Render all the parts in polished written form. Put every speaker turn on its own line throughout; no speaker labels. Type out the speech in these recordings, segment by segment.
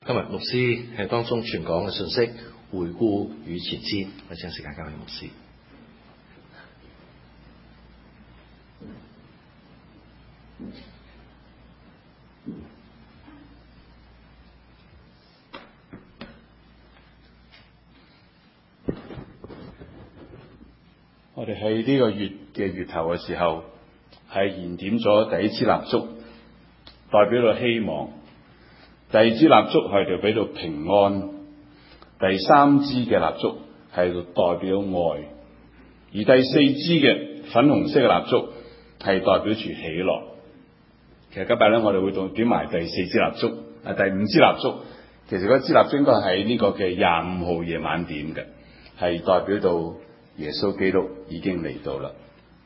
今日牧師喺當中傳講嘅信息，回顧與前瞻，我將時間交俾牧師。
我哋喺呢個月嘅月頭嘅時候，係燃點咗第一支蠟燭，代表到希望；第二支蠟燭係代表到平安；第三支嘅蠟燭係代表愛；而第四支嘅粉紅色嘅蠟燭係代表住喜樂。其實今日咧，我哋會點埋第四支蠟燭，第五支蠟燭。其實嗰支蠟燭應該喺呢個嘅25號夜晚點嘅，係代表到耶穌基督已經嚟到啦。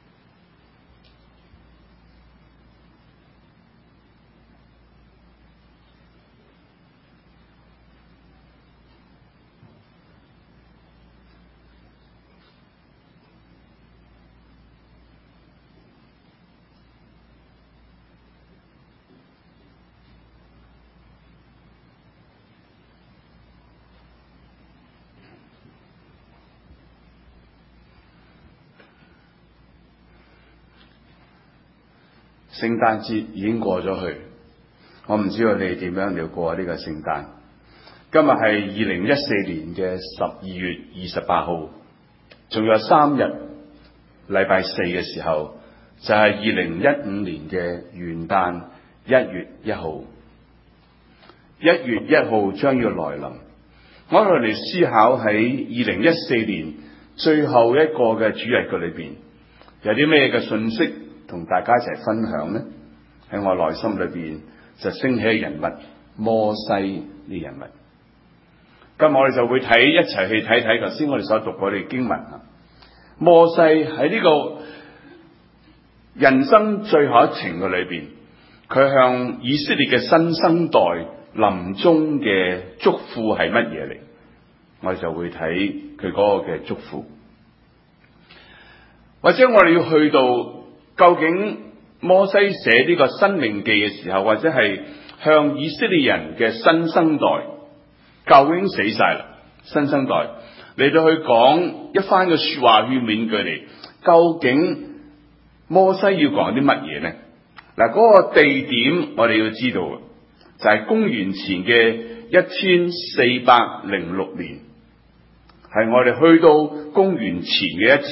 聖誕節已經過咗去，我唔知道你哋點樣嚟過呢個聖誕。今日係2014年嘅12月28號，仲有3日，禮拜4嘅時候就係2015年嘅元旦1月1號。1月1號將要來臨，我哋嚟思考喺2014年最後一個嘅主日嘅裏邊，有啲咩嘅信息同大家一齊分享呢？喺我內心裏邊就升起人物摩西呢人物。今日我哋就會一齊去睇頭先我哋所讀過嘅經文啊。摩西喺呢個人生最後一程嘅裏邊，佢向以色列嘅新生代臨終嘅囑咐係乜嘢嚟？我哋就會睇佢嗰個嘅囑咐，或者我哋要去到。究竟摩西寫呢個申命記嘅時候，或者係向以色列人嘅新生代，究竟死晒啦？新生代嚟到去講一番嘅說話勸勉佢哋，究竟摩西要講啲乜嘢呢？嗱，嗰個地點我哋要知道嘅，就係公元前嘅1406年，係我哋去到公元前嘅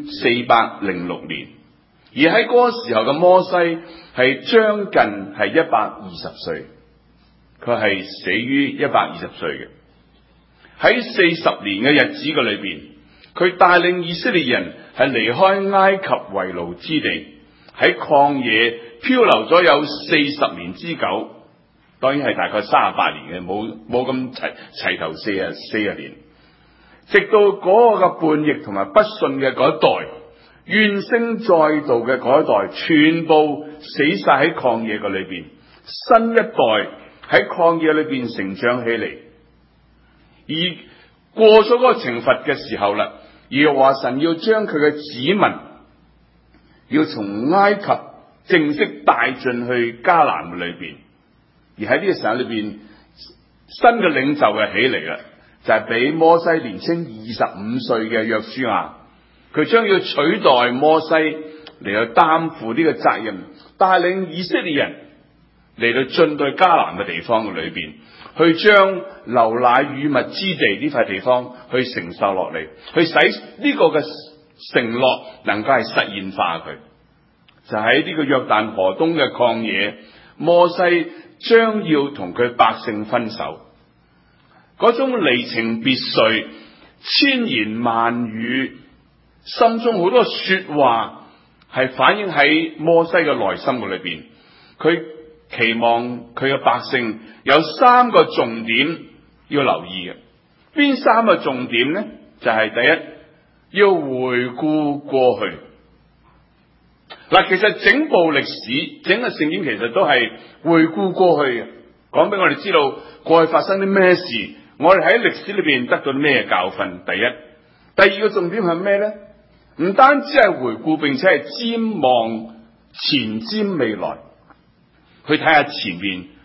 1406年。而喺嗰個時候嘅摩西係將近係120歲，佢係死於120歲嘅。喺40年嘅日子嘅裏邊，佢帶領以色列人係離開埃及為奴之地，喺曠野漂流咗有40年之久，當然係大概38年嘅，冇咁齊頭40年，直到嗰個嘅叛逆同埋不信嘅嗰一代。怨聲載道嘅嗰一代全部死晒喺曠野嘅裏邊，新一代喺曠野裏邊成長起嚟，而過咗嗰個懲罰嘅時候啦，耶和華神要將佢嘅子民要從埃及正式帶進去迦南嘅裏邊，而喺呢個時候裏邊，新嘅領袖係起嚟啦，就係比摩西年青25歲嘅約書亞。佢將要取代摩西嚟到擔負呢個責任，帶領以色列人嚟到進到迦南嘅地方嘅裏邊，去將流奶與蜜之地呢塊地方去承受落嚟，去使呢個嘅承諾能夠係實現化佢。就喺呢個約旦河東嘅曠野，摩西將要同佢百姓分手，嗰種離情別緒、千言萬語。心中好多說話係反映喺摩西嘅內心嘅裏邊，佢期望佢嘅百姓有3個重點要留意嘅。邊3個重點呢？就係第一，要回顧過去。嗱，其實整部歷史、整個聖經其實都係回顧過去嘅，講俾我哋知道過去發生啲咩事，我哋喺歷史裏邊得到咩教訓。第一，第二個重點係咩呢？唔單止係回顧，並且係瞻望前瞻未來，去睇下前面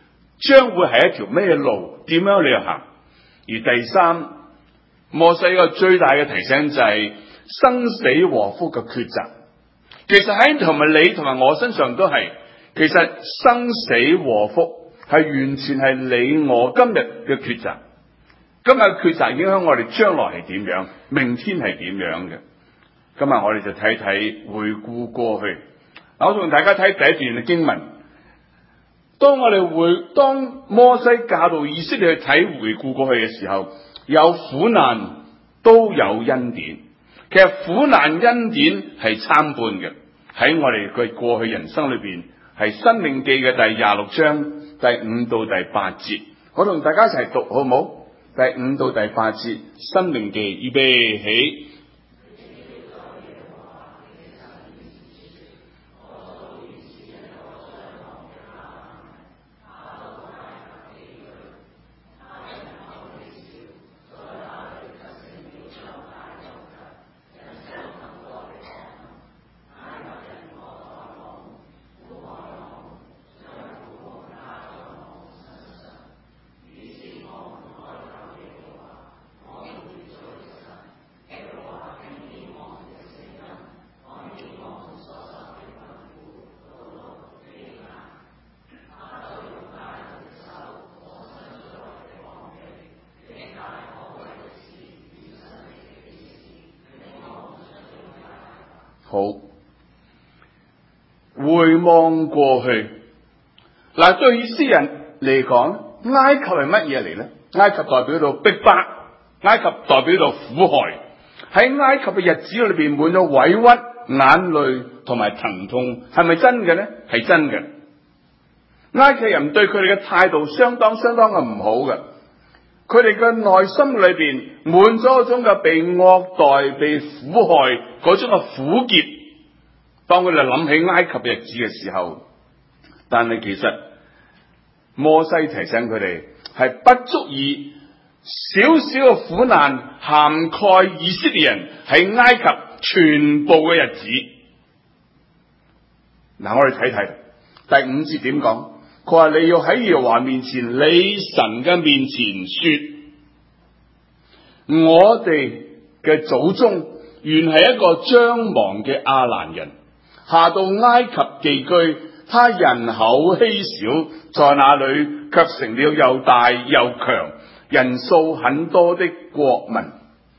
將會係一條咩路，點樣去行。而第三，摩西一個最大嘅提醒就係生死禍福嘅抉擇。其實喺同埋你同埋我身上都係，其實生死禍福係完全係你我今日嘅抉擇。今日嘅抉擇影響我哋將來係點樣，明天係點樣嘅。今日我哋就睇睇回顧過去。我同大家睇第一段嘅經文。當摩西教導以色列去睇回顧過去嘅時候，有苦難都有恩典。其實苦難恩典係參半嘅。喺我哋嘅過去人生裏邊，係申命記嘅第26章第5到第8節。我同大家一齊讀好唔好？第5到第8節，申命記，預備起。好，回望過去，嗱，對以色列人嚟講，埃及係乜嘢嚟呢？埃及代表到逼迫，埃及代表到苦害。喺埃及嘅日子裏邊，滿咗委屈、眼淚同埋疼痛，係咪真嘅呢？係真嘅。埃及人對佢哋嘅態度相當嘅唔好嘅，佢哋嘅內心裏邊滿咗嗰種嘅被惡待、被苦害嗰種嘅苦澀。當佢哋諗起埃及嘅日子嘅時候，但係其實摩西提醒佢哋係不足以少少嘅苦難涵蓋以色列人喺埃及全部嘅日子。嗱，我哋睇睇第5節點講。佢話你要喺耶和華面前，你神嘅面前說，我哋嘅祖宗原係一個將亡嘅亞蘭人，下到埃及寄居，他人口稀少，在那裏卻成了又大又強，人數很多的國民。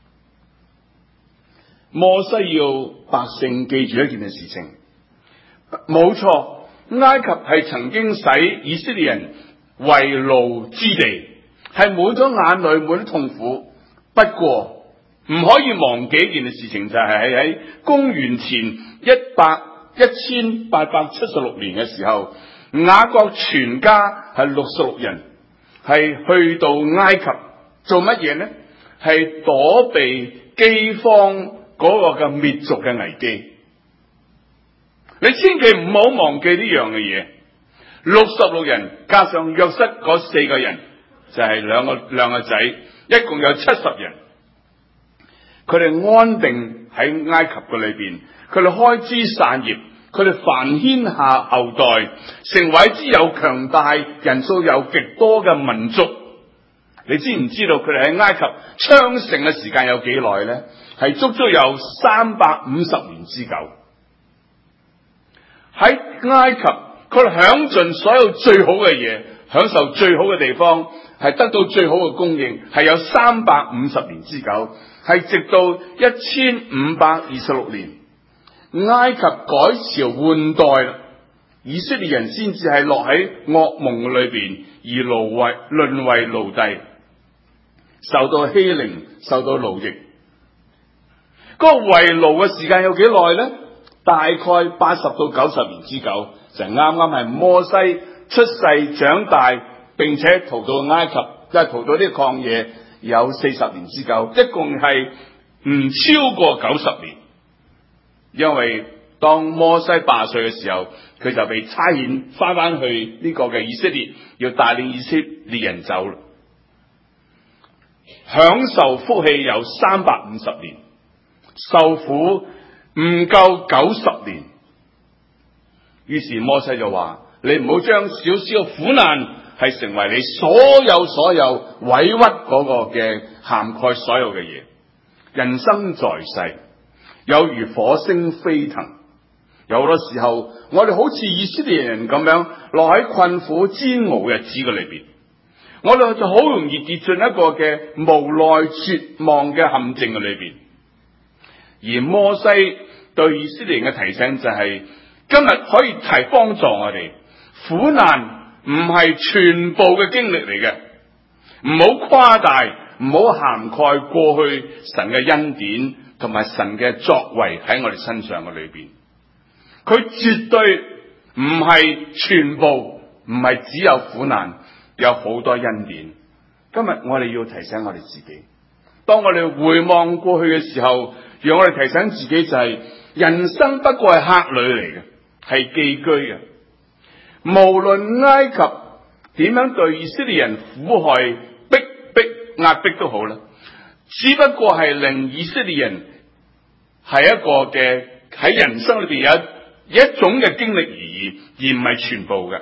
摩西要百姓記住一件嘅事情，冇錯，埃及係曾經使以色列人為奴之地，係滿咗眼淚，滿咗痛苦。不過唔可以忘記一件嘅事情，就係喺公元前1876年嘅時候，雅各全家係66人，係去到埃及做乜嘢呢？係躲避饑荒嗰個嘅滅族嘅危機。你千祈唔好忘記呢樣嘅嘢。66人加上約瑟嗰4個人，就係兩個仔，一共有70人。佢哋安定喺埃及嘅裏邊，佢哋開枝散葉，佢哋繁衍下後代，成為之有強大、人數有極多嘅民族。你知唔知道佢哋喺埃及昌盛嘅時間有幾耐呢？係足足有350年之久。喺埃及，佢哋享盡所有最好嘅嘢，享受最好嘅地方，係得到最好嘅供應，係有350年之久。係直到1526年，埃及改朝換代啦，以色列人先至係落喺噩夢裏邊，而淪為奴隸，受到欺凌，受到奴役。嗰個為奴嘅時間有幾耐呢？大概80到90年之久，就啱啱係摩西出世長大，並且逃到埃及，即係逃到呢個曠野，有40年之久，一共係唔超過90年。因為當摩西80歲嘅時候，佢就被差遣翻去呢個嘅以色列，要帶領以色列人走，享受福氣有350年，受苦唔夠90年。於是摩西就話：你唔好將少少嘅苦難係成為你所有委屈嗰個嘅涵蓋所有嘅嘢。人生在世，有如火星飛騰，有好多時候我哋好似以色列人咁樣落喺困苦煎熬嘅日子嘅裏邊，我哋就好容易跌進一個嘅無奈絕望嘅陷阱嘅裏邊。而摩西對以色列人嘅提醒就係，今日可以提幫助我哋，苦難唔係全部嘅經歷嚟嘅，唔好誇大，唔好涵蓋過去神嘅恩典同埋神嘅作為喺我哋身上嘅裏邊。佢絕對唔係全部，唔係只有苦難，有好多恩典。今日我哋要提醒我哋自己，當我哋回望過去嘅時候，讓我哋提醒自己就係，人生不過係客旅嚟嘅，係寄居嘅。無論埃及點樣對以色列人苦害、逼壓迫都好啦，只不過係令以色列人係一個嘅喺人生裏邊有一種嘅經歷而已，而唔係全部嘅。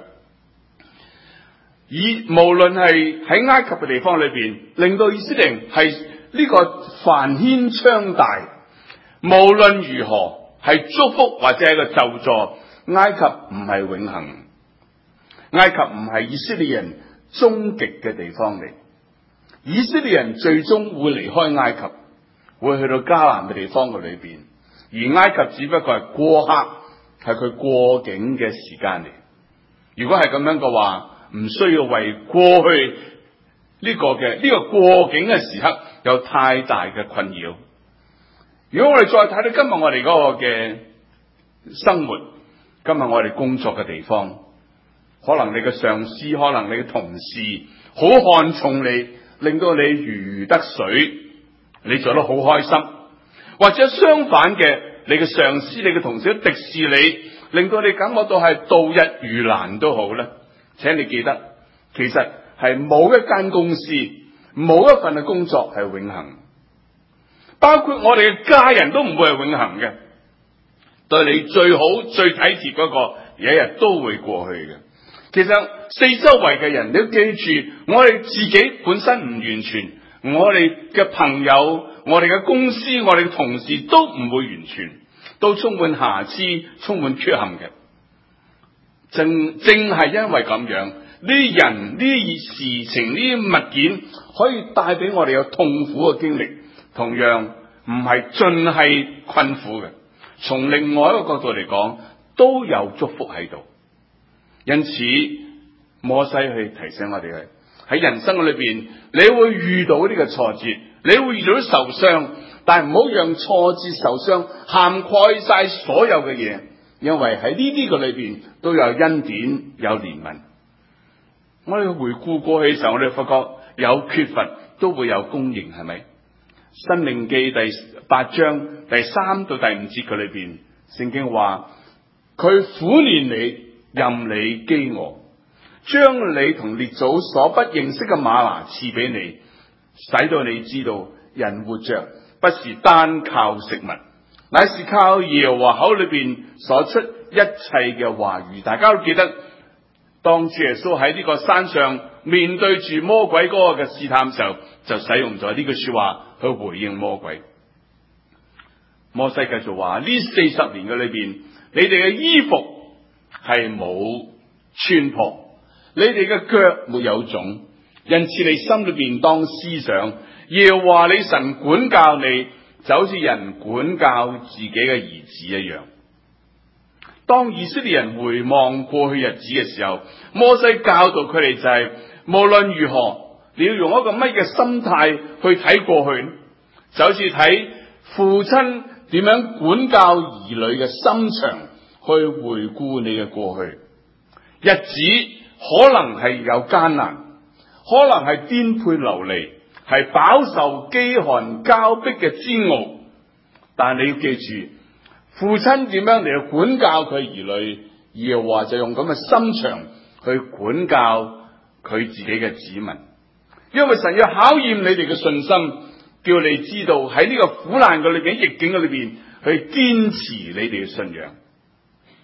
無論係喺埃及嘅地方裏邊，令到以色列人係呢個繁衍昌大，無論如何係祝福或者係個咒詛，埃及唔係永恆，埃及唔係以色列人終極嘅地方嚟。以色列人最終會離開埃及，會去到迦南嘅地方嘅裏邊，而埃及只不過係過客，係佢過境嘅時間嚟。如果係咁樣嘅話，唔需要為過去呢個過境嘅時刻有太大嘅困擾。如果我哋再睇到今日我哋嗰個嘅生活，今日我哋工作嘅地方，可能你嘅上司，可能你嘅同事好看重你，令到你如魚得水，你做得好開心。或者相反嘅，你嘅上司，你嘅同事敵視你，令到你感覺到係度日如難都好咧。請你記得，其實係冇一間公司，冇一份嘅工作係永恆，包括我哋嘅家人都唔會係永恆嘅。對你最好最體貼嗰個，有一日都會過去嘅。其實四周圍嘅人，你都記住，我哋自己本身唔完全，我哋嘅朋友、我哋嘅公司、我哋嘅同事都唔會完全，都充滿瑕疵、充滿缺陷嘅。正係因為咁樣，呢啲人、呢啲事情、呢啲物件可以帶俾我哋有痛苦嘅經歷，同樣唔係盡係困苦嘅。從另外一個角度嚟講，都有祝福喺度。因此，摩西去提醒我哋喺人生裏邊，你會遇到呢個挫折，你會遇到受傷，但係唔好讓挫折、受傷涵蓋晒所有嘅嘢。因為喺呢啲嘅裏邊都有恩典，有憐憫。我哋回顧過去嘅時候，我哋發覺有缺乏都會有供應，係咪？申命記第8章第3到第5節嘅裏邊，聖經話佢苦練你，任你飢餓，將你同列祖所不認識嘅嗎哪賜俾你，使到你知道人活着不是單靠食物，乃是靠耶和華口裏邊所出一切嘅話語。大家都記得，當主耶穌喺呢個山上面對住魔鬼嗰個嘅試探時候，就使用咗呢句說話去回應魔鬼。摩西繼續話：呢40年嘅裏邊，你哋嘅衣服係冇穿破，你哋嘅腳沒有腫，因此你心裏邊當思想，耶和華你神管教你，就好似人管教自己嘅兒子一樣。當以色列人回望過去日子嘅時候，摩西教導佢哋就係，無論如何，你要用一個乜嘅心態去睇過去，就好似睇父親點樣管教兒女嘅心腸去回顧你嘅過去。日子可能係有艱難，可能係顛沛流離，係飽受飢寒交迫嘅煎熬，但你要記住，父親點樣嚟去管教佢兒女，耶和華就用咁嘅心腸去管教佢自己嘅子民。因為神要考驗你哋嘅信心，叫你知道喺呢個苦難嘅裏邊、逆境嘅裏邊去堅持你哋嘅信仰。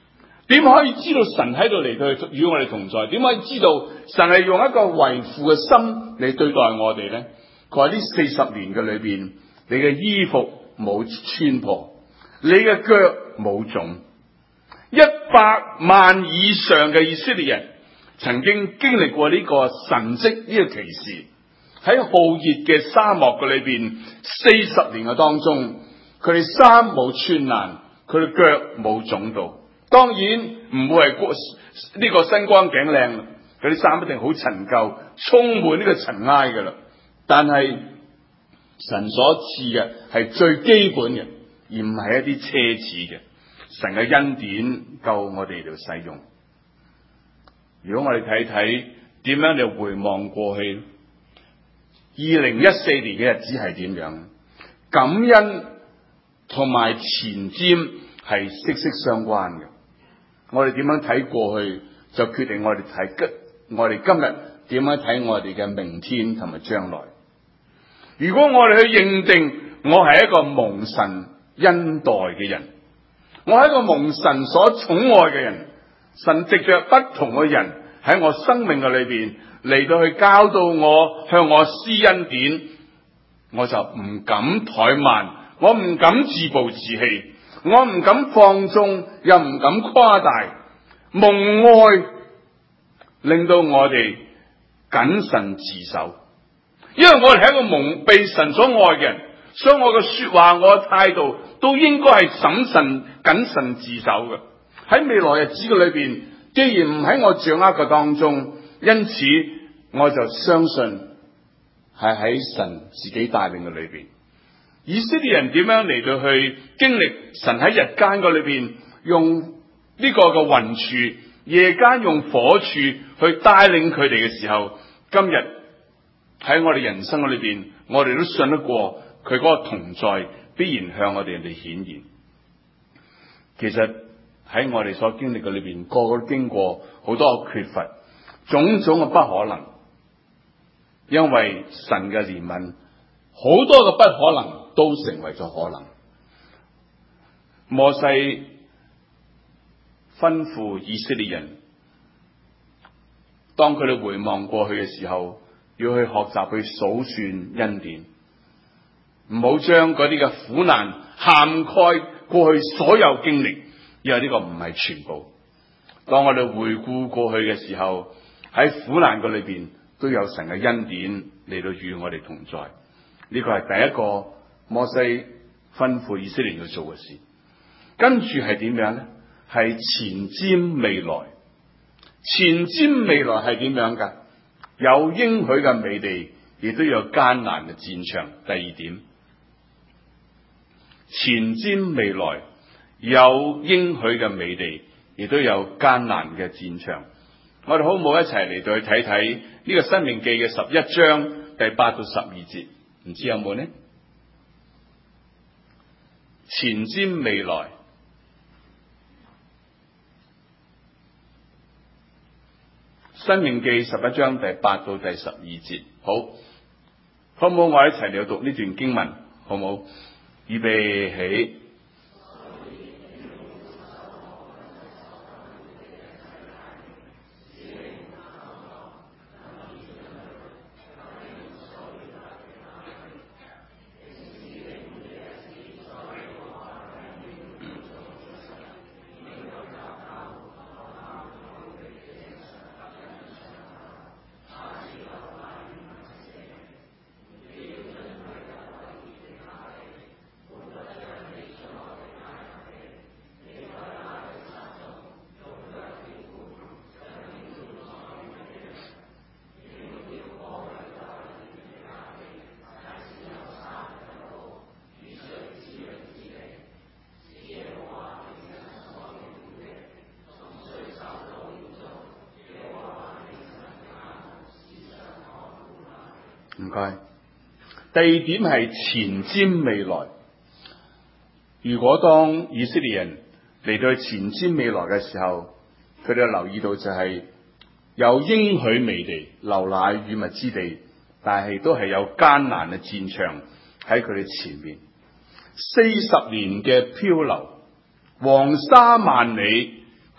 點可以知道神喺度嚟到與我哋同在？點可以知道神係用一個為父嘅心嚟對待我哋呢？佢話呢40年嘅裏邊，你嘅衣服冇穿破，你嘅腳冇腫。100萬以上嘅以色列人曾經經歷過呢個神蹟，呢個奇事。喺酷熱嘅沙漠嘅裏邊，40年嘅當中，佢哋衫冇穿爛，佢哋腳冇腫到。當然唔會係呢個身光頸靚，佢啲衫一定好陳舊，充滿呢個塵埃噶啦。但係神所賜嘅係最基本嘅，而唔係一啲奢侈嘅。神嘅恩典夠我哋嚟使用。如果我哋睇睇點樣嚟回望過去2014年嘅日子係點樣？感恩同埋前瞻係息息相關嘅。我哋點樣睇過去，就決定我哋今日點樣睇我哋嘅明天同埋將來。如果我哋去認定我係一個蒙神恩待嘅人，我係一個蒙神所寵愛嘅人，神藉着不同嘅人喺我生命嘅裏邊嚟到去教導我，向我施恩典，我就唔敢怠慢，我唔敢自暴自棄，我唔敢放縱，又唔敢誇大。蒙愛令到我哋謹慎自守，因為我哋係一個被神所愛嘅人，所以我嘅說話，我嘅態度都應該係謹慎自守嘅。喺未來日子嘅裏邊，既然唔喺我掌握嘅當中，因此我就相信係喺神自己帶領嘅裏邊。以色列人點樣嚟到去經歷神喺日間嘅裏邊用呢個嘅雲柱，夜間用火柱去帶領佢哋嘅時候，今日喺我哋人生嘅裏邊，我哋都信得過佢嗰個同在必然向我哋人哋顯現。其實喺我哋所經歷嘅裏邊，個個都經過好多嘅缺乏，種種嘅不可能，因為神嘅憐憫，好多嘅不可能都成為咗可能。摩西吩咐以色列人，當佢哋回望過去嘅時候，要去學習去數算恩典，唔好將嗰啲嘅苦難涵蓋過去所有經歷，因為呢個唔係全部。當我哋回顧過去嘅時候，喺苦難嘅裏邊都有神嘅恩典嚟到與我哋同在。呢個係第一個摩西吩咐以色列人要做嘅事。跟住係點樣呢？係前瞻未來。前瞻未來係點樣噶？有應許嘅美地，亦都有艱難嘅戰場。第二點，前瞻未來，有應許嘅美地，亦都有艱難嘅戰場。我哋好唔好一齊嚟到去睇睇呢個申命記嘅11章第8到12節？唔知有冇呢？前瞻未來，申命記11章第8到第12節。好唔好？我一齊嚟讀呢段經文，好唔好？預備起。唔該。第二點係前瞻未來。如果當以色列人嚟到前瞻未來嘅時候，佢哋留意到就係有應許美地、流奶與蜜之地，但係都係有艱難嘅戰場喺佢哋前面。40年嘅漂流，黃沙萬里，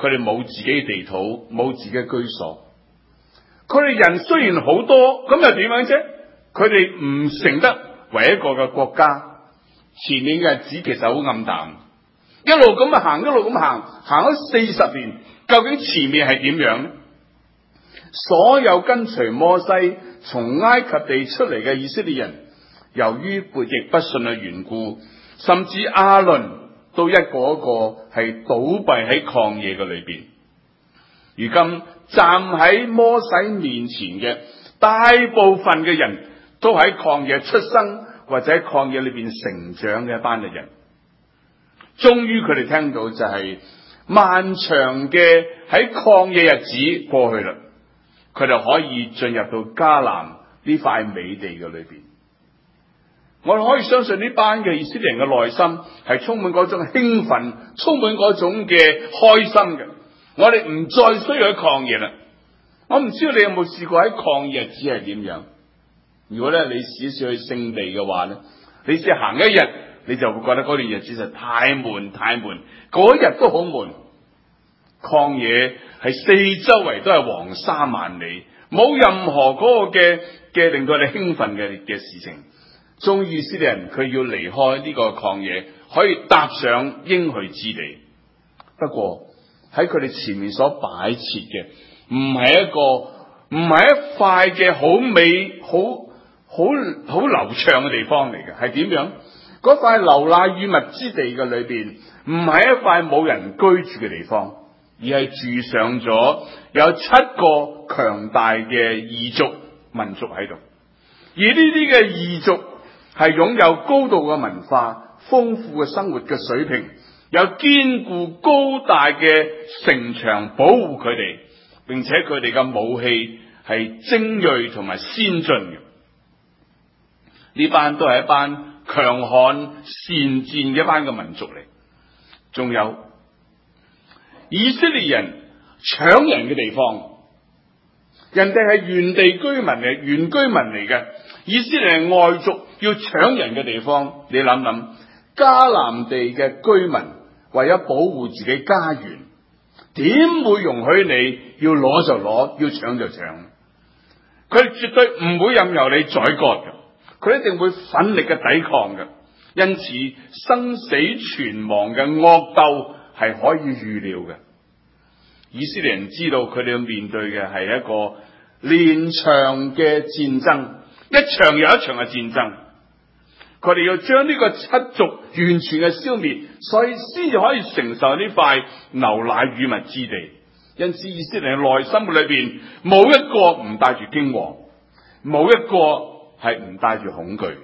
佢哋冇自己嘅地土，冇自己嘅居所。佢哋人雖然好多，咁又點樣啫？佢哋唔成得為一個嘅國家。前面嘅日子其實好暗淡，一路咁行，一路咁行，行咗40年，究竟前面係點樣呢？所有跟隨摩西從埃及地出嚟嘅以色列人，由於悖逆不信嘅緣故，甚至亞倫都一個一個係倒斃喺曠野嘅裏邊。如今站喺摩西面前嘅大部分嘅人都喺曠野出生或者喺曠野裏邊成長嘅一班嘅人，終於佢哋聽到就係漫長嘅喺曠野日子過去啦，佢哋可以進入到迦南呢塊美地嘅裏邊。我哋可以相信呢班嘅以色列人嘅內心係充滿嗰種興奮，充滿嗰種嘅開心嘅。我哋唔再需要喺曠野啦。我唔知道你有冇試過喺曠野日子係點樣？如果咧你試一試去聖地嘅話咧，你試行一日，你就會覺得嗰段日子實太悶太悶，嗰日都好悶。曠野係四周圍都係黃沙萬里，冇任何嗰個嘅令到你興奮嘅事情。終於以色列人佢要離開呢個曠野，可以踏上應許之地。不過喺佢哋前面所擺設嘅，唔係一塊嘅好美、好流暢嘅地方嚟嘅，係點樣？嗰塊流奶與蜜之地嘅裏邊，唔係一塊冇人居住嘅地方，而係住上咗有7個強大嘅異族民族喺度。而呢啲嘅異族係擁有高度嘅文化、豐富嘅生活嘅水平，有堅固高大嘅城牆保護佢哋，並且佢哋嘅武器係精銳同埋先進嘅。呢班都係一班強悍善戰嘅一班嘅民族嚟。仲有以色列人搶人嘅地方，人哋係原地居民嚟，原居民嚟嘅。以色列人外族要搶人嘅地方，你諗諗，迦南地嘅居民為咗保護自己家園，點會容許你要攞就攞，要搶就搶？佢哋絕對唔會任由你宰割嘅，佢一定會奮力嘅抵抗嘅。因此生死存亡嘅惡鬥係可以預料嘅。以色列人知道佢哋要面對嘅係一個連場嘅戰爭，一場又一場嘅戰爭。佢哋要將呢個7族完全嘅消滅，所以先至可以承受呢塊牛奶與蜜之地。因此以色列人內心裏邊冇一個唔帶住驚惶，冇一個係唔帶住恐懼。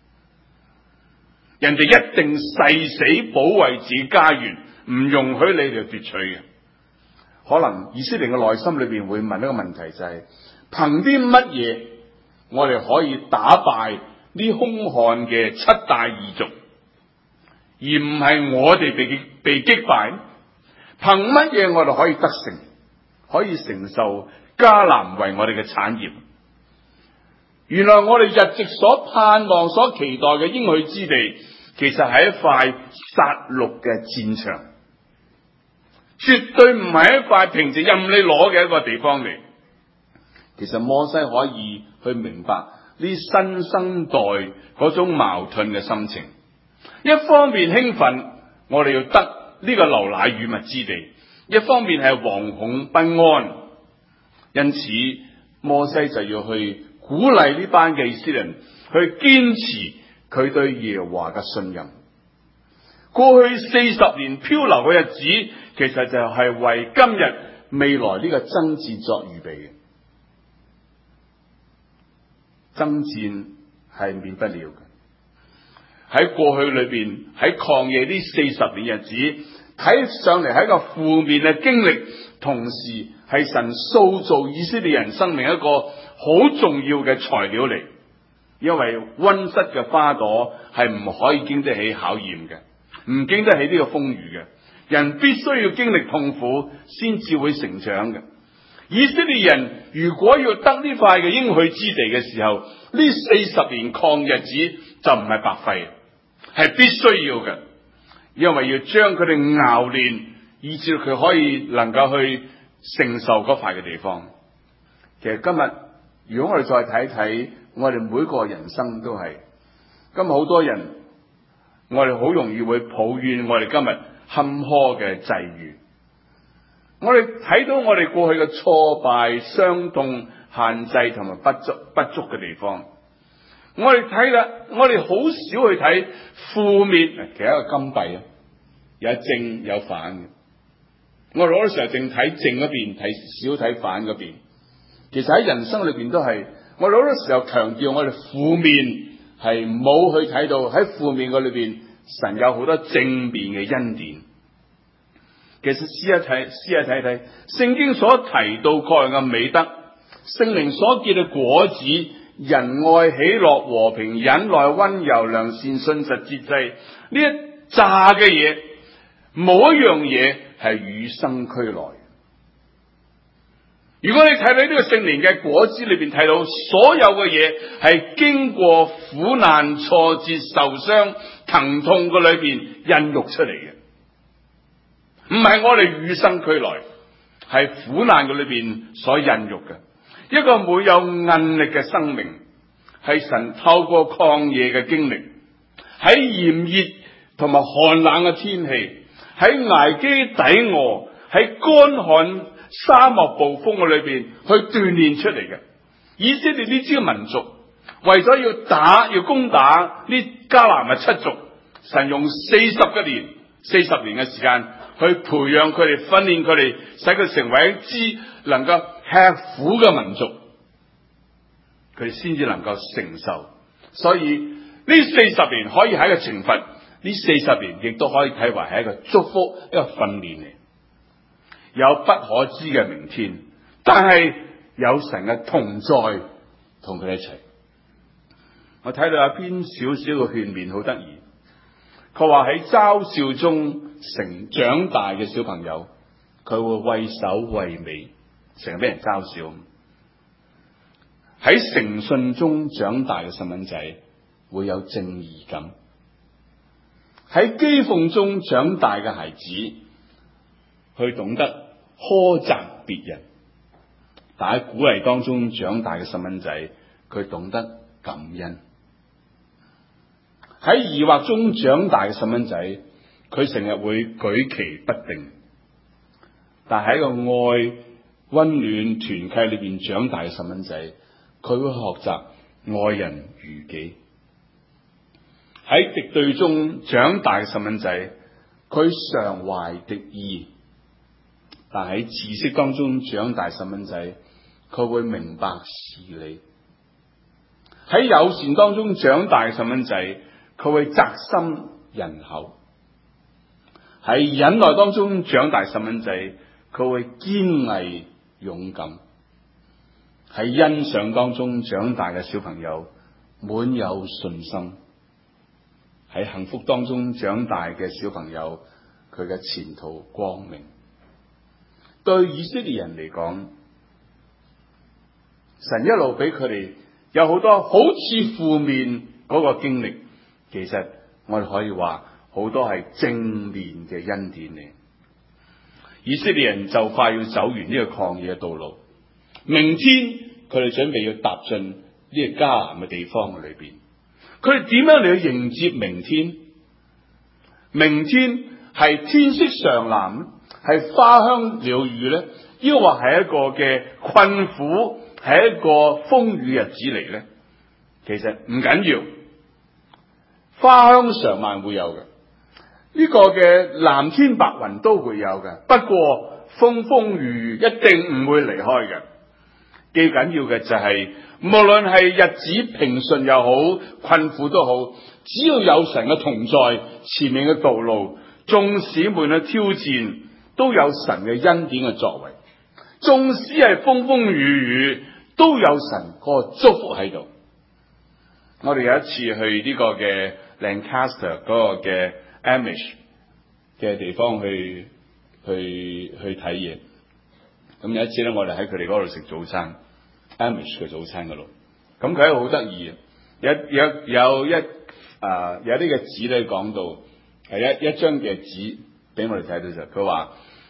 人哋一定誓死保衛自己家園，唔容許你哋奪取嘅。可能以色列人嘅內心裏邊會問一個問題，就係憑啲乜嘢我哋可以打敗呢兇悍嘅7大異族，而唔係我哋被擊敗？憑乜嘢我哋可以得勝，可以承受迦南為我哋嘅產業？原來我哋日直所盼望、所期待嘅應許之地，其實係一塊殺戮嘅戰場，絕對唔係一塊平時任你攞嘅一個地方嚟。其實摩西可以去明白呢新生代嗰種矛盾嘅心情。一方面興奮，我哋要得呢個流奶與蜜之地；一方面係惶恐不安。因此摩西就要去鼓勵呢班嘅以色列人去堅持佢對耶和華嘅信任。過去40年漂流嘅日子，其實就係為今日未來呢個爭戰作預備嘅。爭戰係免不了嘅。喺過去裏邊，喺曠野呢40年日子，睇上嚟係一個負面嘅經歷，同時係神塑造以色列人生命一個好重要嘅材料嚟。因為溫室嘅花朵係唔可以經得起考驗嘅，唔經得起呢個風雨嘅。人必須要經歷痛苦先至會成長嘅。以色列人如果要得呢塊嘅應許之地嘅時候，呢40年曠日子就唔係白費，係必須要嘅。因為要將佢哋熬練， 以至佢可以能夠去承受嗰塊嘅地方。其實今日如果我哋再睇睇，我哋每個人生都係，今日好多人，我哋好容易會抱怨我哋今日坎坷嘅際遇。我哋睇到我哋過去嘅挫敗、傷痛、限制同埋不足嘅地方。我哋睇啦，我哋好少去睇負面。其實一個金幣啊，有正有反嘅。我哋好多時候淨睇正嗰邊，少睇反嗰邊。其實喺人生裏邊都係，我哋好多時候強調我哋負面係冇去睇到，喺負面嗰裏邊，神有好多正面嘅恩典。其實試一睇，聖經所提到各樣嘅美德，聖靈所結嘅果子，仁愛、喜樂、和平、忍耐、溫柔、良善、信實、節制，呢一紮嘅嘢，冇一樣嘢係與生俱來。如果你睇到呢個聖靈嘅果子裏邊睇到所有嘅嘢係經過苦難、挫折、受傷、疼痛嘅裏邊孕育出嚟嘅，唔係我哋與生俱來，係苦難嘅裏邊所孕育嘅。一個沒有韌力嘅生命，係神透過曠野嘅經歷，喺炎熱同埋寒冷嘅天氣，喺挨飢抵餓，喺乾旱沙漠暴風嘅裏邊去鍛煉出嚟嘅。以色列呢支民族為咗要攻打呢迦南嘅七族，神用40年嘅時間去培養佢哋，訓練佢哋，使佢成為一支能夠吃苦嘅民族，佢哋先至能夠承受。所以呢40年可以係一個懲罰，呢40年亦都可以睇為係一個祝福，一個訓練嚟。有不可知嘅明天，但係有神嘅同在同佢哋一齊。我睇到有篇少少嘅勸勉好得意，佢話喺嘲笑中長大嘅小朋友，佢會畏首畏尾，成日俾人嘲笑。喺誠信中長大嘅細蚊仔會有正義感，喺譏諷中長大嘅孩子去懂得苛責別人，但喺鼓勵當中長大嘅細蚊仔，佢懂得感恩。喺疑惑中長大嘅細蚊仔，佢成日會舉棋不定，但喺個愛溫暖團契裏邊長大嘅細蚊仔，佢會學習愛人如己。喺敵對中長大嘅細蚊仔，佢常懷敵意，但喺知識當中長大細蚊仔，佢會明白事理。喺友善當中長大嘅細蚊仔，佢會責心人厚。喺忍耐當中長大細蚊仔，佢會堅毅勇敢。喺欣賞當中長大嘅小朋友，滿有信心。喺幸福當中長大嘅小朋友，佢嘅前途光明。對以色列人嚟講，神一路俾佢哋有好多好似負面嗰個經歷，其實我哋可以話好多係正面嘅恩典嚟。以色列人就快要走完呢個曠野嘅道路，明天佢哋準備要踏進呢個迦南嘅地方嘅裏邊，佢哋點樣嚟去迎接明天？明天係天色常藍，係花香鳥語咧，抑或係一個嘅困苦，係一個風雨日子嚟咧？其實唔緊要，花香常漫會有嘅，呢個嘅藍天白雲都會有嘅。不過風風雨雨一定唔會離開嘅。最緊要嘅就係，無論係日子平順又好，困苦都好，只要有神嘅同在，前面嘅道路，縱使滿咗挑戰，都有神嘅恩典嘅作為。縱使係風風雨雨，都有神個祝福喺度。我哋有一次去呢個嘅 Lancaster 嗰個嘅 Amish 嘅地方去睇嘢。咁有一次咧，我哋喺佢哋嗰度食早餐 ，Amish 嘅早餐嗰度。咁佢係好得意嘅，有呢個紙咧講到係一張嘅紙俾我哋睇到就，佢話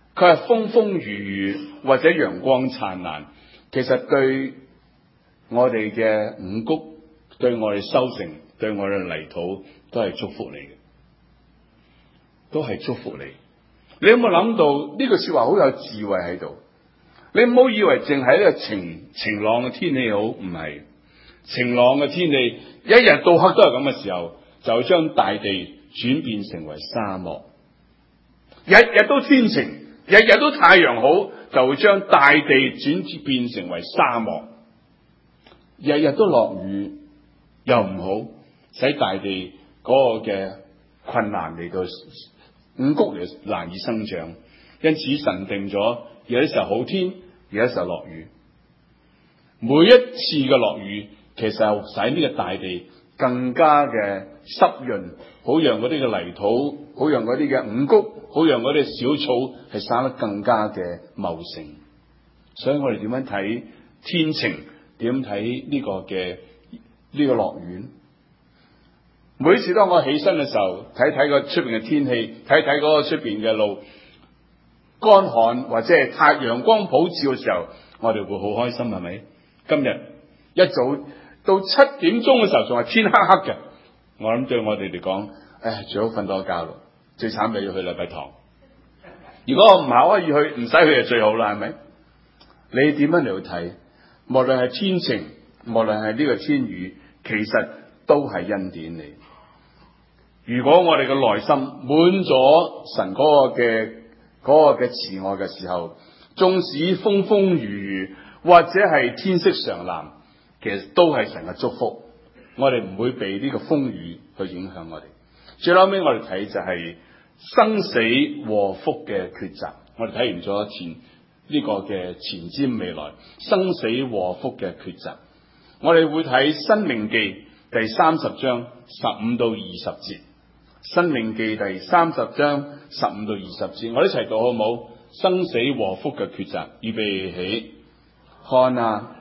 佢係風風雨雨或者陽光燦爛，其實對我哋嘅五穀、對我哋收成、對我哋泥土都係祝福你嘅，都係祝福你。你有冇諗到呢句說話好有智慧喺度？你唔好以為淨係一個晴朗嘅天氣好，唔係晴朗嘅天氣，一日到黑都係咁嘅時候，就會將大地轉變成為沙漠。日日都天晴，日日都太陽好，就會將大地轉變成為沙漠。日日都落雨又唔好，使大地嗰個嘅困難嚟到五穀嚟難以生長。因此神定咗，有啲時候好天，有啲時候落雨。每一次嘅落雨，其實係使呢個大地更加嘅濕潤，好讓嗰啲嘅泥土，好讓嗰啲嘅五穀，好讓嗰啲小草係生得更加嘅茂盛。所以我哋點樣睇天晴？點睇呢個嘅呢個落雨？每次當我起身嘅時候，睇睇個出邊嘅天氣，睇睇嗰個出邊嘅路乾旱，或者係太陽光普照嘅時候，我哋會好開心，係咪？今日一早到7點鐘嘅時候，仲係天黑黑嘅。我諗對我哋嚟講，最好瞓多一覺咯。最慘就要去禮拜堂。如果我唔係可以去，唔使去就最好啦，係咪？你點樣嚟去睇？無論係天晴，無論係呢個天雨，其實都係恩典嚟。如果我哋嘅內心滿咗神嗰個嘅慈愛嘅時候，縱使風風雨雨或者係天色常藍，其實都係神嘅祝福。我哋唔會被呢個風雨去影響我哋。最後尾我哋睇就係生死禍福嘅抉擇。我哋睇完咗呢個嘅前瞻未來生死禍福嘅抉擇，我哋會睇申命記第30章15到20節。申命記第30章15到20節，我哋一齊讀好唔好？生死禍福嘅抉擇，預備起，看啊！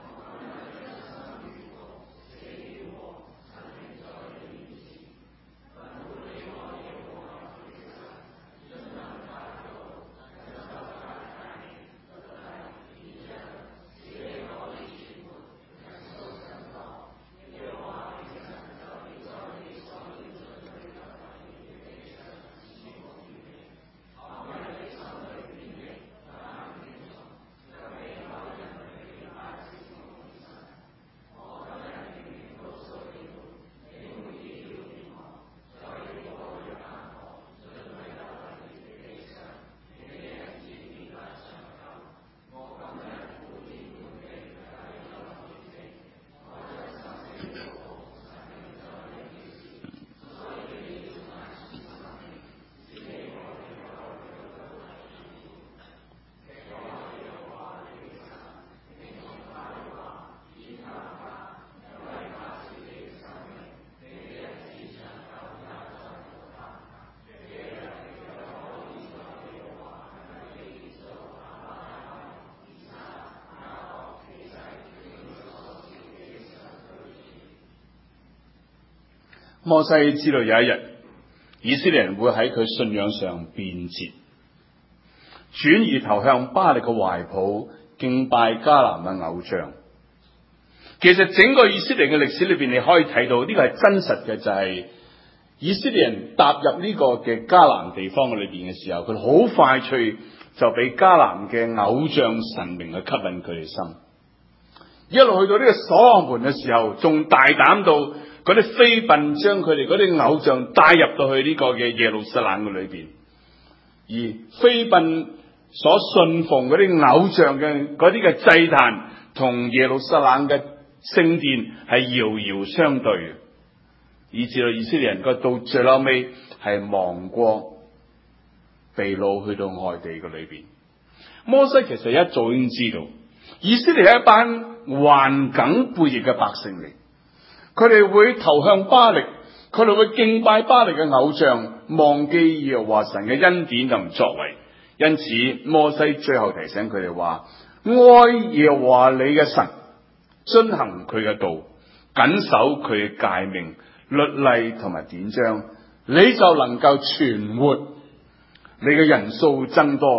摩西知道有一日以色列人會喺佢信仰上變節，轉移投向巴力嘅懷抱，敬拜迦南嘅偶像。其實整個以色列嘅歷史裏邊，你可以睇到呢個係真實嘅，就係以色列人踏入呢個嘅迦南地方嘅裏邊嘅時候，佢好快脆就俾迦南嘅偶像神明去吸引佢哋心。一路去到呢個所羅門嘅時候，仲大膽到嗰啲妃嬪將佢哋嗰啲偶像帶入到去呢個嘅耶路撒冷嘅裏邊，而妃嬪所信奉嗰啲偶像嘅嗰啲嘅祭壇，同耶路撒冷嘅聖殿係遙遙相對嘅，以至到以色列人到最後尾係亡國被擄去到外地嘅裏邊。摩西其實一早已經知道，以色列係一班頑梗背逆嘅百姓嚟。佢哋會投向巴力，佢哋會敬拜巴力嘅偶像，忘記耶和華神嘅恩典同作為。因此摩西最後提醒佢哋話：愛耶和華你嘅神，遵行佢嘅道，謹守佢嘅誡命、律例同埋典章，你就能夠存活，你嘅人數增多，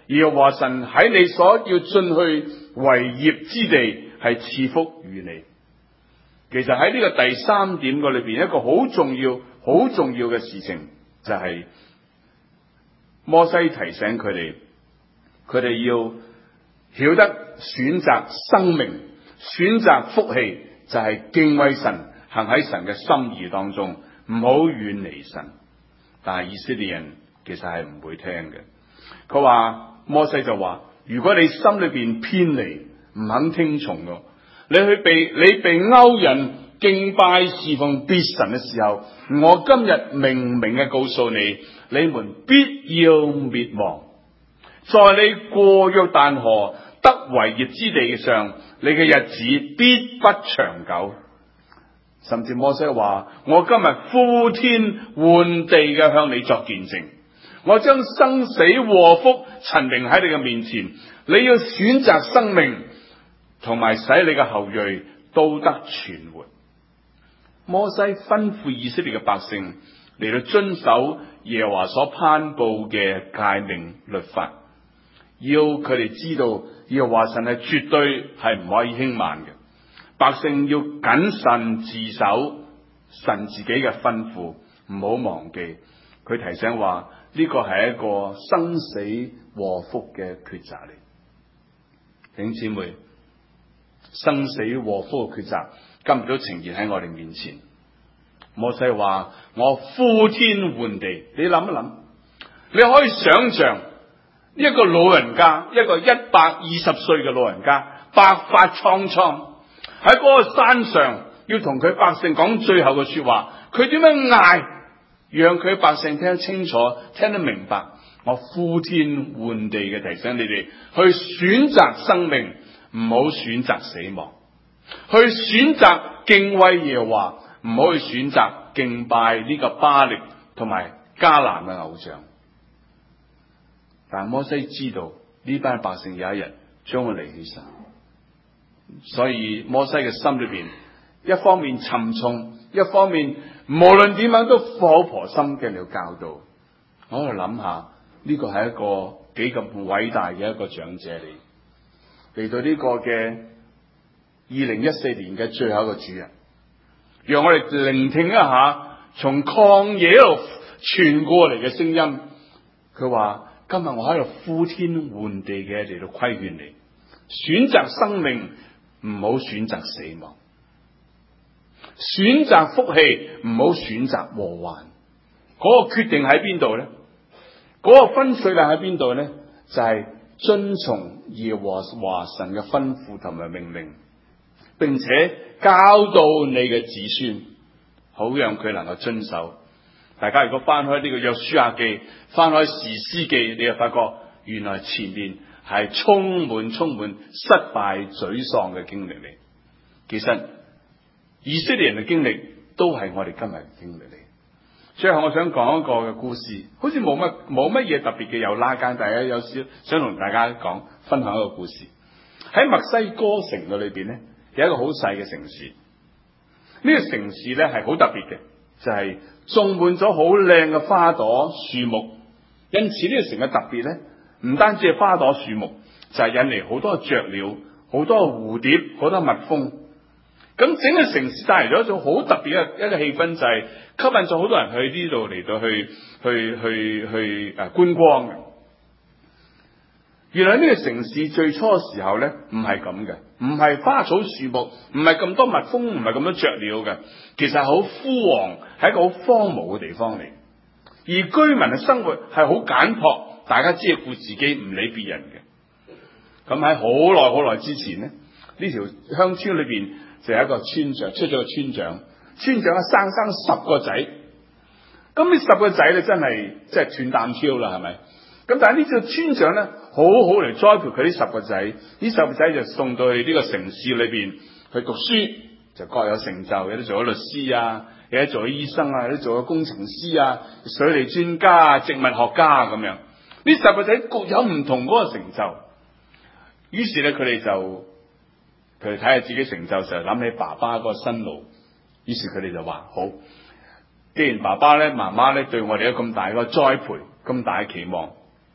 耶和華神喺你所要進去為業之地係賜福與你。其實喺呢個第三點嘅裏邊，一個好重要嘅事情就係摩西提醒佢哋要曉得選擇生命、選擇福氣，就係敬畏神，行喺神嘅心意當中，唔好遠離神。但係以色列人其實係唔會聽嘅。佢話摩西就話：如果你心裏邊偏離，唔肯聽從嘅，你被勾引敬拜侍奉別神嘅時候，我今日明明嘅告訴你，你們必要滅亡。在你過約旦河得為業之地上，你嘅日子必不長久。甚至摩西話：我今日呼天喚地嘅向你作見證，我將生死禍福陳明喺你嘅面前，你要選擇生命，同埋使你嘅後裔都得存活。摩西吩咐以色列嘅百姓嚟到遵守耶和華所頒布嘅誡命律法，要佢哋知道耶和華神係絕對係唔可以輕慢嘅。百姓要謹慎自守神自己嘅吩咐，唔好忘記。佢提醒話呢個係一個生死禍福嘅抉擇嚟。弟兄姊妹，生死禍福嘅抉擇今日都呈現喺我哋面前。摩西話：我呼天喚地。你諗一諗，你可以想象一個老人家，一個120歲嘅老人家，白髮蒼蒼，喺嗰個山上要同佢百姓講最後嘅說話，佢點樣嗌，讓佢百姓聽得清楚，聽得明白。我呼天喚地嘅提醒你哋，去選擇生命，唔好選擇死亡；去選擇敬畏耶和華，唔好去選擇敬拜呢個巴力同埋迦南嘅偶像。但摩西知道呢班百姓有一日將會離棄神，所以摩西嘅心裏邊一方面沉重，一方面無論點樣都苦口婆心嘅嚟教導。我喺度諗下，呢個係一個幾咁偉大嘅一個長者嚟到呢個嘅2014年嘅最後一個主日，讓我哋聆聽一下從曠野度傳過嚟嘅聲音。佢話：今日我喺度呼天喚地嘅嚟到規勸你，選擇生命，唔好選擇死亡；選擇福氣，唔好選擇禍患。嗰個決定喺邊度呢？嗰個分水嶺喺邊度呢？就係遵從耶和華神嘅吩咐同埋命令，並且教導你嘅子孫，好讓佢能夠遵守。大家如果翻開呢個約書亞記，翻開士師記，你就發覺原來前面係充滿失敗沮喪嘅經歷嚟。其實以色列人嘅經歷都係我哋今日嘅經歷嚟。最後我想講一個嘅故事，好似冇乜嘢特別嘅有拉間，大家有少想同大家分享一個故事。喺墨西哥城嘅裏邊呢，有一個好細嘅城市。呢個城市呢係好特別嘅，就係種滿咗好靚嘅花朵樹木。因此呢個城嘅特別呢，唔單止係花朵樹木，就係引嚟好多雀鳥、好多蝴蝶、好多蜜蜂。咁整個城市帶嚟咗一種好特別嘅一個氣氛，就係吸引咗好多人去呢度嚟到去觀光嘅。原來呢個城市最初嘅時候咧，唔係咁嘅，唔係花草樹木，唔係咁多蜜蜂，唔係咁多雀鳥嘅，其實係好枯黃，係一個好荒蕪嘅地方嚟。而居民嘅生活係好簡樸，大家只係顧自己，唔理別人嘅。咁喺好耐之前咧，呢條鄉村裏邊就有一個村長，出咗個村長，村長生10個仔。咁呢10個仔咧，真係斷擔挑啦，係咪？咁但係呢個村長咧，好好嚟栽培佢呢10個仔，呢10個仔就送到去呢個城市裏邊去讀書，就各有成就，有啲做咗律師啊，有啲做咗醫生啊，有啲做咗工程師啊，水利專家啊，植物學家咁樣。呢10個仔各有唔同嗰個成就。於是咧，佢哋睇下自己成就時候，諗起爸爸嗰個辛勞。於是佢哋就話：好，既然爸爸咧、媽媽咧對我哋有咁大個栽培、咁大嘅期望，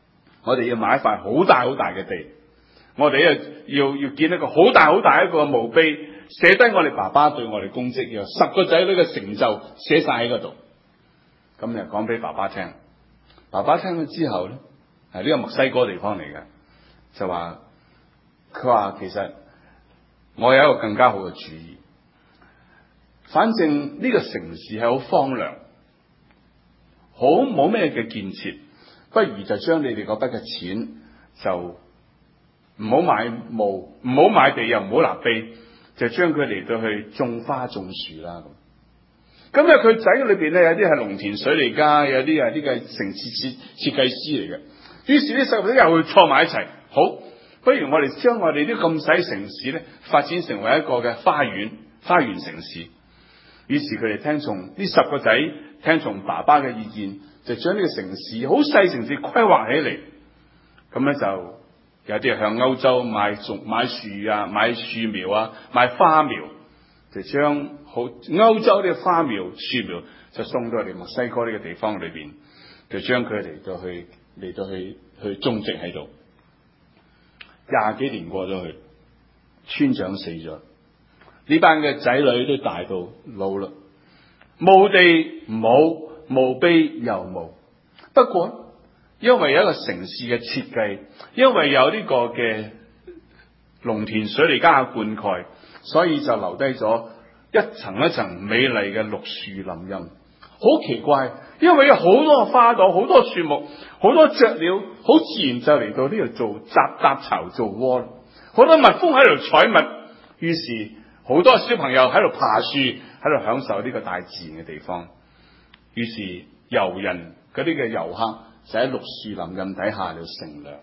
我哋要買一塊好大好大嘅地，我哋要建一個好大好大一個墓碑，寫低我哋爸爸對我哋功績，有10個仔女嘅成就寫晒喺嗰度。咁就講俾爸爸聽，爸爸聽咗之後咧，係呢個墨西哥地方嚟嘅，就話佢話其實我有一個更加好嘅主意，反正呢個城市係好荒涼，好冇咩嘅建設，不如就將你哋嗰筆嘅錢就唔好買墓，唔好買地，又唔好立碑，就將佢嚟到去種花種樹啦。咁咧佢仔裏邊咧有啲係農田水利家，有啲係呢個城市設計師嚟嘅。於是啲細路仔又會坐埋一齊，好，不如我哋將我哋啲咁細城市咧發展成為一個嘅花園城市。於是佢哋聽從呢10個仔聽從爸爸嘅意見，就將呢個城市好細城市規劃起嚟。咁咧就有啲係向歐洲買樹啊，買樹苗啊，買花苗，就將歐洲啲花苗樹苗就送到我哋墨西哥呢個地方裏邊，就將佢嚟到去種植喺度。20幾年過咗去，村長死咗，呢班嘅仔女都大到老啦，墓地冇，墓碑又冇。不過因為有一個城市嘅設計，因為有呢個嘅農田水利家嘅灌溉，所以就留低咗一層一層美麗嘅綠樹林蔭。好奇怪，因為有好多花朵，好多樹木，好多雀鳥，好自然就嚟到呢度做搭巢做窩。好多蜜蜂喺度採蜜，於是好多小朋友喺度爬樹，喺度享受呢個大自然嘅地方。於是遊人嗰啲嘅遊客就喺綠樹林蔭底下就乘涼。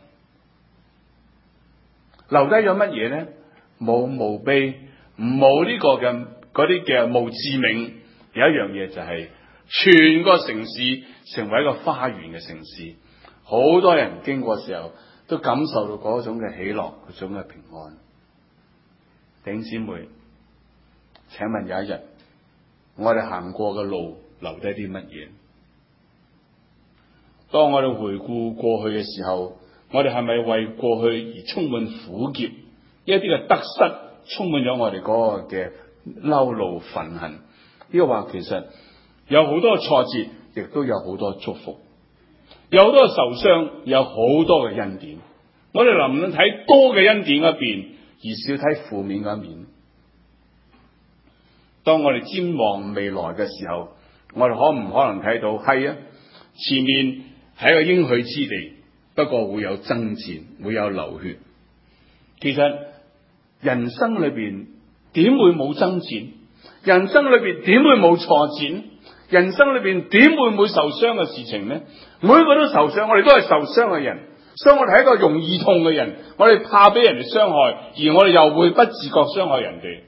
留低咗乜嘢呢？冇墓碑，冇呢個嘅嗰啲嘅墓誌銘。有一樣嘢就係全個城市成為一個花園嘅城市，好多人經過時候都感受到嗰種嘅喜樂，嗰種嘅平安。弟兄姊妹，請問有一日我哋行過嘅路留低啲乜嘢？當我哋回顧過去嘅時候，我哋係咪為過去而充滿苦澀？一啲嘅得失充滿咗我哋嗰個嘅嬲怒憤恨。呢個話其實有好多挫折，亦都有好多祝福，有好多受傷，有好多嘅恩典。我哋能唔能睇多嘅恩典一邊，而少睇負面嘅一面？當我哋瞻望未來嘅時候，我哋可唔可能睇到係啊，前面係一個應許之地，不過會有爭戰，會有流血。其實人生裏邊點會冇爭戰？人生裏邊點會冇挫折？人生裏邊點會冇受傷嘅事情呢？每一個都受傷，我哋都係受傷嘅人，所以我哋係一個容易痛嘅人，我哋怕俾人哋傷害，而我哋又會不自覺傷害人哋。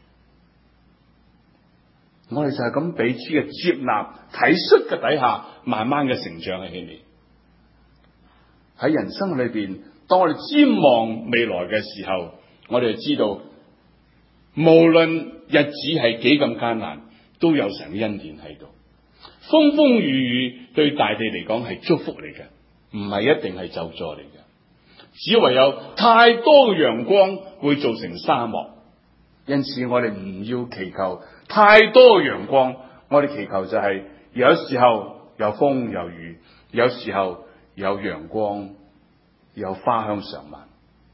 我哋就係咁彼此嘅接納、體恤嘅底下，慢慢嘅成長起嚟。喺人生裏邊，當我哋瞻望未來嘅時候，我哋就知道，無論日子係幾咁艱難，都有神嘅恩典喺度。風風雨雨對大地嚟講係祝福嚟嘅，唔係一定係咒詛嚟嘅。只唯有太多嘅陽光會造成沙漠，因此我哋唔要祈求太多嘅陽光，我哋祈求就係有時候有風有雨，有時候有陽光，有花香常漫。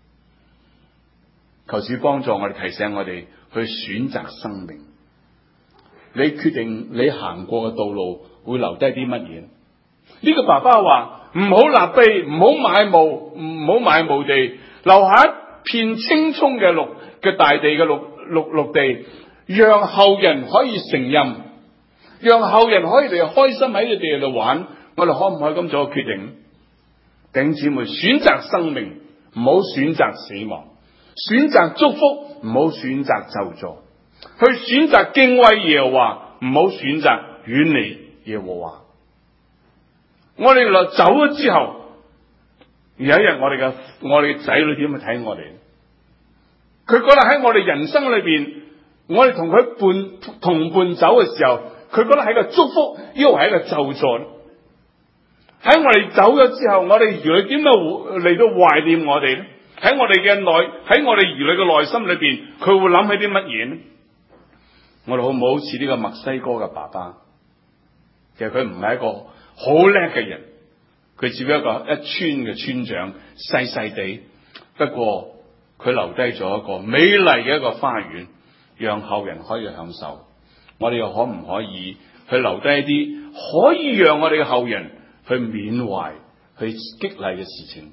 求主幫助我哋，提醒我哋去選擇生命。你決定你行過嘅道路會留低啲乜嘢？呢個爸爸話唔好立碑，唔好買墓，唔好買墓地，留下一片青蔥嘅大地嘅綠地，讓後人可以承認，讓後人可以嚟開心喺呢地度玩。我哋可唔可以咁做個決定？弟兄姊妹，選擇生命，唔好選擇死亡；選擇祝福，唔好選擇咒詛。去選擇敬畏耶和華，唔好選擇遠離耶和華。我哋走咗之後，有一日我哋嘅仔女點去睇我哋？佢覺得喺我哋人生裏邊，我哋同佢同伴走嘅時候，佢覺得係個祝福，抑或係一個咒詛？ 喺我哋走咗之後，我哋兒女點樣嚟到懷念我哋咧？喺我哋兒女嘅內心裏邊，佢會諗起啲乜嘢呢？我哋好唔好似呢個墨西哥嘅爸爸？其實佢唔係一個好叻嘅人，佢只不過一村嘅村長，細細地。不過佢留低咗一個美麗嘅一個花園，讓後人可以享受。我哋又可唔可以去留低一啲可以讓我哋嘅後人去緬懷、去激勵嘅事情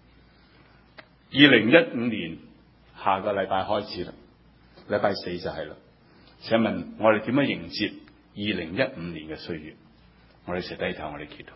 ？2015年下個禮拜開始啦，禮拜4就係啦。請問我哋點樣迎接2015年嘅歲月？我哋寫低頭，我哋祈禱。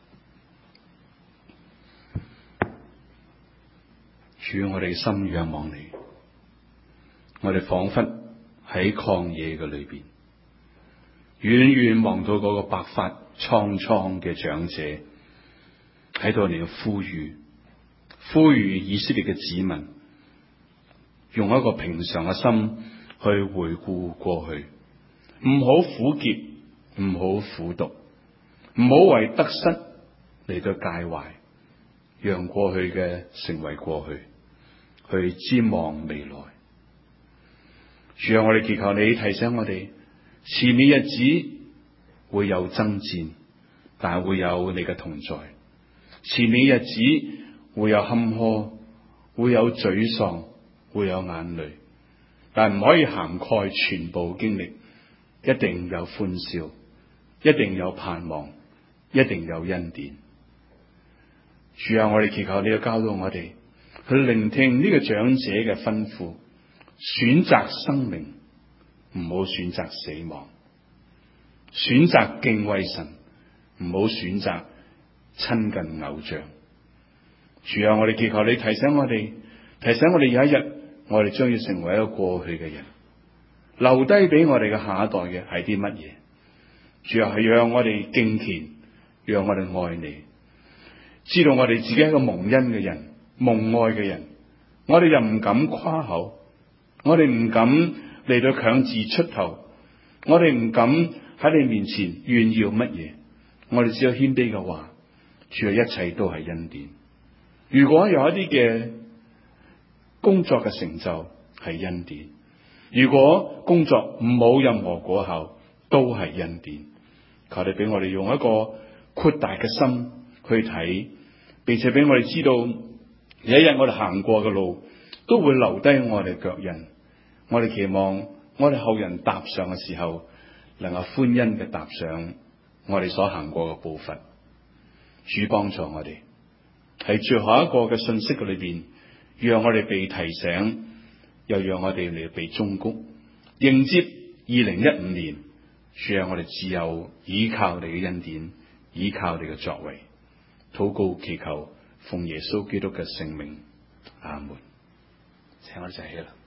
主，我哋心仰望你，我哋仿佛喺曠野嘅裏邊，遠遠望到嗰個白髮蒼蒼嘅長者喺度嚟呼籲以色列嘅子民，用一個平常嘅心去回顧過去，唔好苦澀，唔好苦毒，唔好為得失嚟到介懷，讓過去嘅成為過去，去瞻望未來。主啊，我哋祈求你提醒我哋，前面日子會有爭戰，但係會有你嘅同在；前面日子會有坎坷，會有沮喪，會有眼淚，但唔可以涵蓋全部經歷。一定有歡笑，一定有盼望，一定有恩典。主啊，我哋祈求你要教導我哋去聆聽呢個長者嘅吩咐，選擇生命，唔好選擇死亡；選擇敬畏神，唔好選擇親近偶像。主啊，我哋祈求你提醒我哋有一日，我哋將要成為一個過去嘅人，留低俾我哋嘅下一代嘅係啲乜嘢？主要係讓我哋敬虔，讓我哋愛你，知道我哋自己係一個蒙恩嘅人，蒙愛嘅人。我哋又唔敢誇口，我哋唔敢嚟到強自出頭，我哋唔敢喺你面前炫耀乜嘢。我哋只有謙卑嘅話，主要一切都係恩典。如果有一啲嘅工作嘅成就係恩典，如果工作冇任何果效，都係恩典。求你俾我哋用一個闊大嘅心去睇，並且俾我哋知道，有一日我哋行過嘅路都會留低我哋腳印。我哋期望我哋後人踏上嘅時候，能夠歡欣嘅踏上我哋所行過嘅步伐。主幫助我哋喺最後一個嘅信息嘅裏邊，讓我哋被提醒，又讓我哋嚟被忠告，迎接2015年。主啊，我哋只有依靠你嘅恩典，依靠你嘅作為，禱告祈求，奉耶穌基督嘅聖名，阿門。請我哋一齊起立。